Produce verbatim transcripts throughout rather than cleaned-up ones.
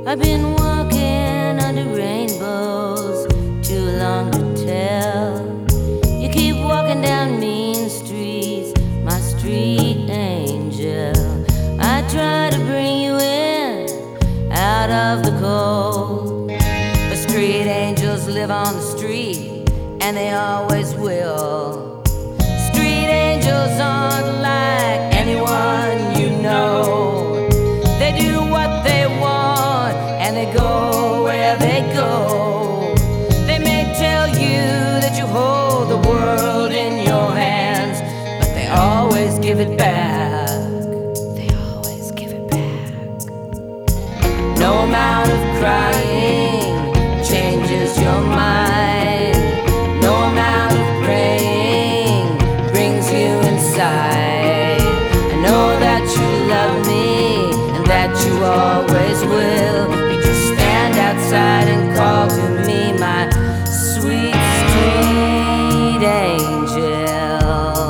I've been walking under rainbows too long to tell. You keep walking down mean streets, my street angel. I try to bring you in out of the cold, but street angels live on the street, and they always will. Street angels aren't like anyone you know. They do what they want, and they go where they go. They may tell you that you hold the world in your hands, but they always give it back. They always give it back. No amount of crying changes your mind. No amount of praying brings you inside. I know that you love me and that you always will. You just stand outside and call to me, my sweet street angel.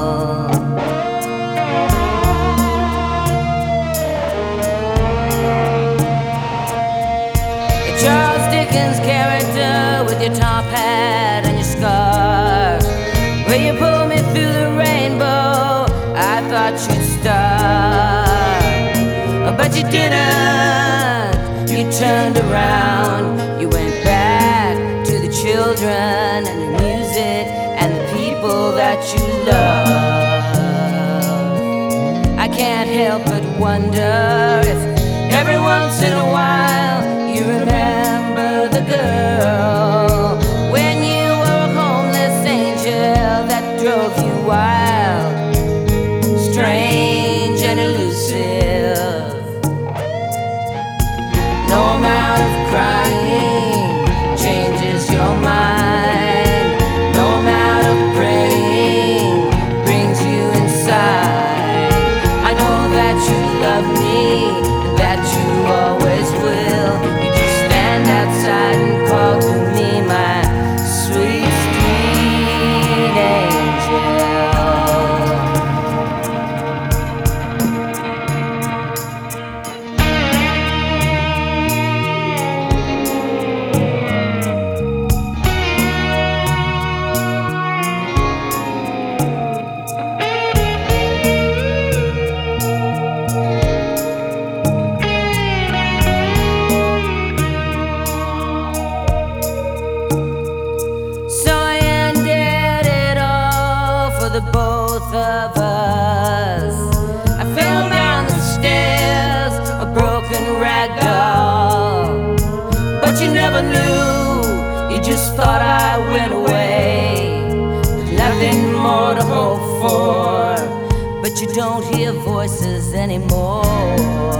A Charles Dickens character with your top hat and your scars, where you pulled me through the rainbow, I thought you'd start, but you didn't. You turned around, you went back to the children and the music and the people that you love. I can't help but wonder if every once in a while you remember the girl when you were a homeless angel that drove you wild, strange and elusive. No amount of crying changes your mind. No amount of praying brings you inside. I know that you love me and that you always will. You just stand outside and call to me, my sweet street angel. The both of us, I fell down the stairs, a broken rag doll. But you never knew, you just thought I went away with nothing more to hope for. But you don't hear voices anymore.